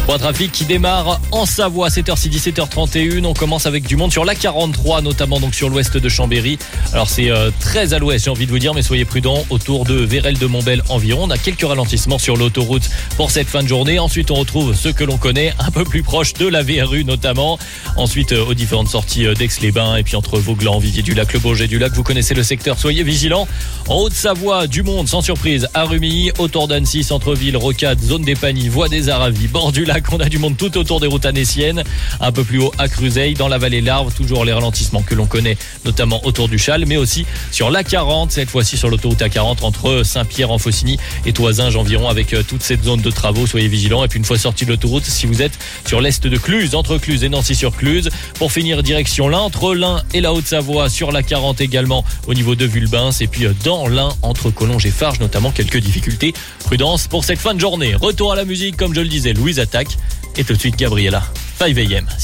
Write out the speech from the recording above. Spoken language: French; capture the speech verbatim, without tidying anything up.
Pour un trafic qui démarre en Savoie, sept heures six, dix-sept heures trente et un. On commence avec du monde sur l'A quarante-trois, notamment donc sur l'ouest de Chambéry. Alors c'est euh, très à l'ouest, j'ai envie de vous dire, mais soyez prudents. Autour de Vérel-de-Montbel environ, on a quelques ralentissements sur l'autoroute pour cette fin de journée. Ensuite, on retrouve ceux que l'on connaît un peu plus proche de la V R U notamment. Ensuite, euh, aux différentes sorties euh, d'Aix-les-Bains et puis entre Vauglan, Vivier-du-Lac, le Bourget-du-Lac. Vous connaissez le secteur, soyez vigilants. En Haute-Savoie, du monde sans surprise à Rumilly, autour d'Annecy, centre-ville, Rocade, zone des Pagnies, voie des Aravis, bord du lac. On a du monde tout autour des routes annéciennes, un peu plus haut à Cruzeil, dans la vallée Larve, toujours les ralentissements que l'on connaît, notamment autour du Châle, mais aussi sur l'A quarante, cette fois-ci sur l'autoroute A quarante entre Saint-Pierre-en-Faucigny et Toisinges environ, avec toute cette zone de travaux. Soyez vigilants. Et puis une fois sorti de l'autoroute, si vous êtes sur l'est de Cluse, entre Cluse et Nancy-sur-Cluse, pour finir direction l'Ain, entre l'Ain et la Haute-Savoie, sur l'A quarante également au niveau de Vulbins, et puis dans l'Ain entre Collonges et Farges, notamment quelques difficultés. Prudence pour cette fin de journée. Retour à la musique, comme je le disais, Louise Attaque. Et tout de suite, Gabriella, cinq A M.